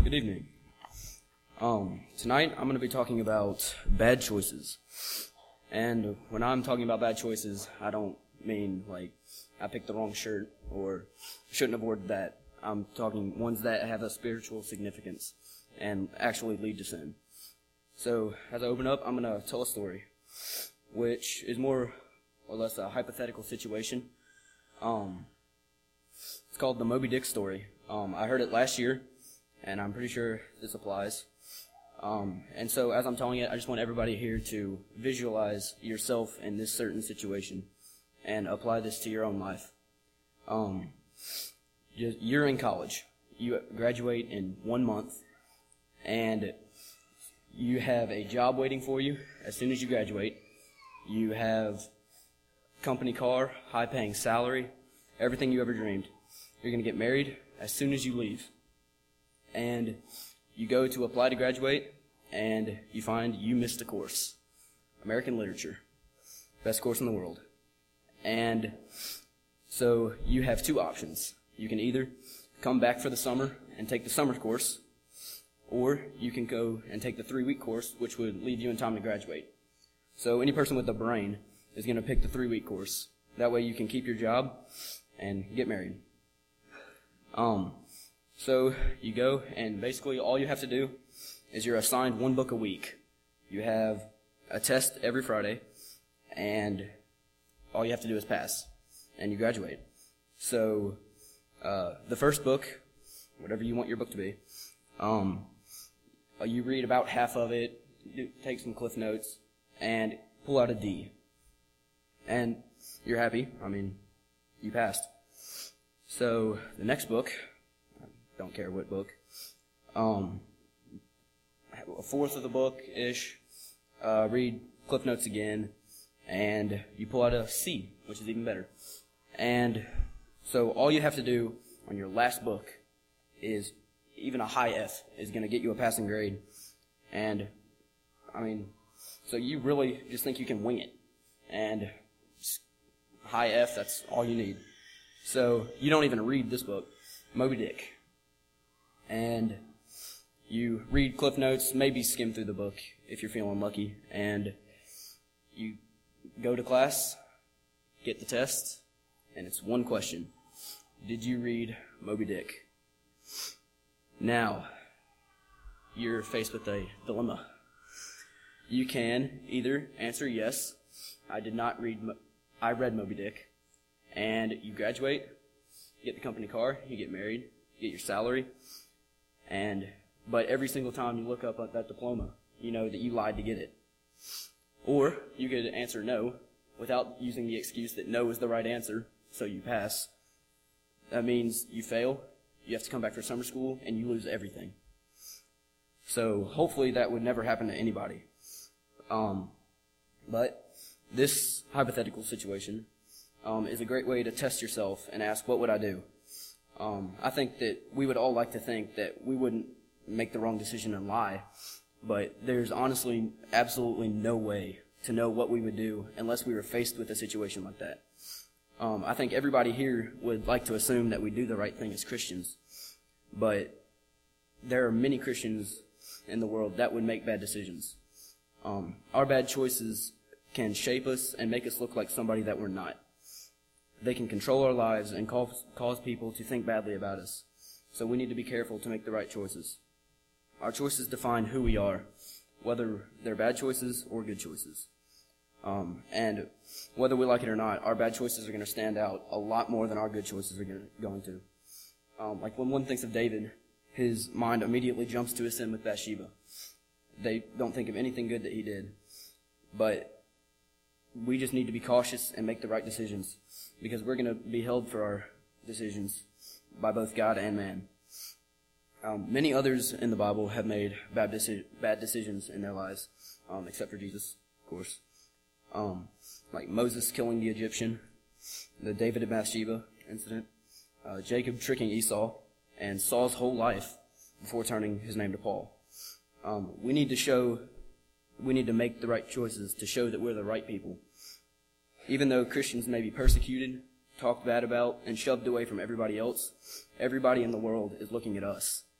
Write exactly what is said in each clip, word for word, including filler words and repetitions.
Good evening. Um, tonight I'm going to be talking about bad choices. And when I'm talking about bad choices, I don't mean like I picked the wrong shirt or shouldn't have ordered that. I'm talking ones that have a spiritual significance and actually lead to sin. So as I open up, I'm going to tell a story, which is more or less a hypothetical situation. Um, it's called the Moby Dick story. Um, I heard it last year, and I'm pretty sure this applies. Um, and so as I'm telling it, I just want everybody here to visualize yourself in this certain situation and apply this to your own life. Um, you're in college. You graduate in one month, and you have a job waiting for you as soon as you graduate. You have company car, high-paying salary, everything you ever dreamed. You're going to get married as soon as you leave. And you go to apply to graduate, and you find you missed a course. American literature. Best course in the world. And so you have two options. You can either come back for the summer and take the summer course, or you can go and take the three-week course, which would leave you in time to graduate. So any person with a brain is going to pick the three-week course. That way you can keep your job and get married. Um, so you go, and basically all you have to do is you're assigned one book a week. You have a test every Friday, and all you have to do is pass, and you graduate. So uh, the first book, whatever you want your book to be, um, you read about half of it, take some cliff notes, and pull out a D. And you're happy. I mean, you passed. So the next book, I don't care what book, um, a fourth of the book-ish, uh, read cliff notes again, and you pull out a C, which is even better. And so all you have to do on your last book is even a high F is going to get you a passing grade. And, I mean, so you really just think you can wing it. And high F, that's all you need. So you don't even read this book, Moby Dick. And you read cliff notes, maybe skim through the book if you're feeling lucky. And you go to class, get the test, and it's one question. Did you read Moby Dick? Now, you're faced with a dilemma. You can either answer yes, I did not read, Mo- I read Moby Dick, and you graduate, you get the company car, you get married, you get your salary, and but every single time you look up at that diploma, you know that you lied to get it. Or you could answer no without using the excuse that no is the right answer, so you pass. That means you fail, you have to come back for summer school, and you lose everything. So hopefully that would never happen to anybody. Um, but this hypothetical situation um, is a great way to test yourself and ask, what would I do? Um, I think that we would all like to think that we wouldn't make the wrong decision and lie, but there's honestly absolutely no way to know what we would do unless we were faced with a situation like that. Um, I think everybody here would like to assume that we do the right thing as Christians, but there are many Christians in the world that would make bad decisions. Um, our bad choices can shape us and make us look like somebody that we're not. They can control our lives and cause, cause people to think badly about us. So we need to be careful to make the right choices. Our choices define who we are, whether they're bad choices or good choices. Um, and whether we like it or not, our bad choices are going to stand out a lot more than our good choices are gonna, going to. Um, like when one thinks of David, his mind immediately jumps to his sin with Bathsheba. They don't think of anything good that he did. But we just need to be cautious and make the right decisions, because we're going to be held for our decisions by both God and man. Um, many others in the Bible have made bad, deci- bad decisions in their lives, um, except for Jesus, of course. Um, like Moses killing the Egyptian, the David and Bathsheba incident, uh, Jacob tricking Esau, and Saul's whole life before turning his name to Paul. Um, we need to show, we need to make the right choices to show that we're the right people. Even though Christians may be persecuted, talked bad about, and shoved away from everybody else, everybody in the world is looking at us.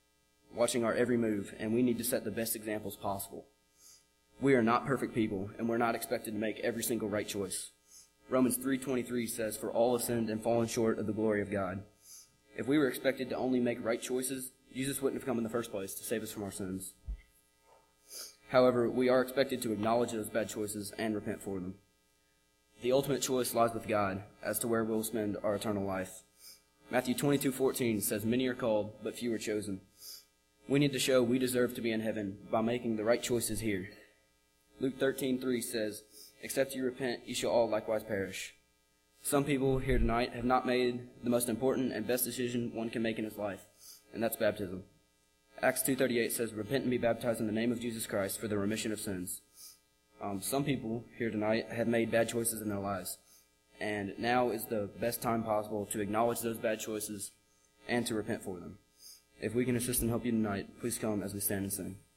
watching our every move, and we need to set the best examples possible. We are not perfect people, and we're not expected to make every single right choice. Romans three twenty-three says, "For all have sinned and fallen short of the glory of God." If we were expected to only make right choices, Jesus wouldn't have come in the first place to save us from our sins. However, we are expected to acknowledge those bad choices and repent for them. The ultimate choice lies with God as to where we'll spend our eternal life. Matthew twenty-two fourteen says, "Many are called, but few are chosen." We need to show we deserve to be in heaven by making the right choices here. Luke thirteen three says, "Except you repent, you shall all likewise perish." Some people here tonight have not made the most important and best decision one can make in his life, and that's baptism. Acts two thirty-eight says, "Repent and be baptized in the name of Jesus Christ for the remission of sins." Um, some people here tonight have made bad choices in their lives, and now is the best time possible to acknowledge those bad choices and to repent for them. If we can assist and help you tonight, please come as we stand and sing.